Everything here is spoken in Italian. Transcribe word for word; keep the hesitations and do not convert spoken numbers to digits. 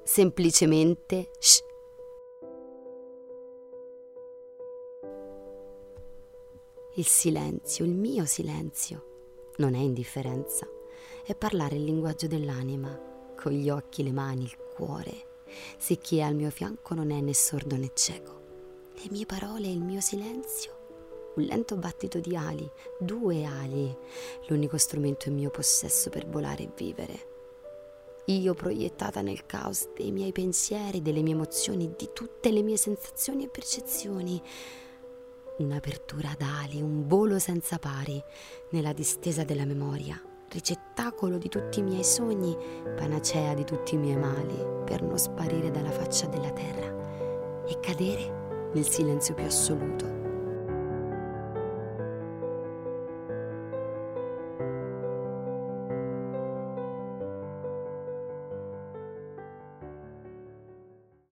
semplicemente shh. Il silenzio, il mio silenzio, non è indifferenza, è parlare il linguaggio dell'anima, con gli occhi, le mani, il cuore, se chi è al mio fianco non è né sordo né cieco. Le mie parole e il mio silenzio, un lento battito di ali, due ali, l'unico strumento in mio possesso per volare e vivere. Io proiettata nel caos dei miei pensieri, delle mie emozioni, di tutte le mie sensazioni e percezioni. Un'apertura d'ali, un volo senza pari, nella distesa della memoria, ricettacolo di tutti i miei sogni, panacea di tutti i miei mali, per non sparire dalla faccia della terra e cadere nel silenzio più assoluto.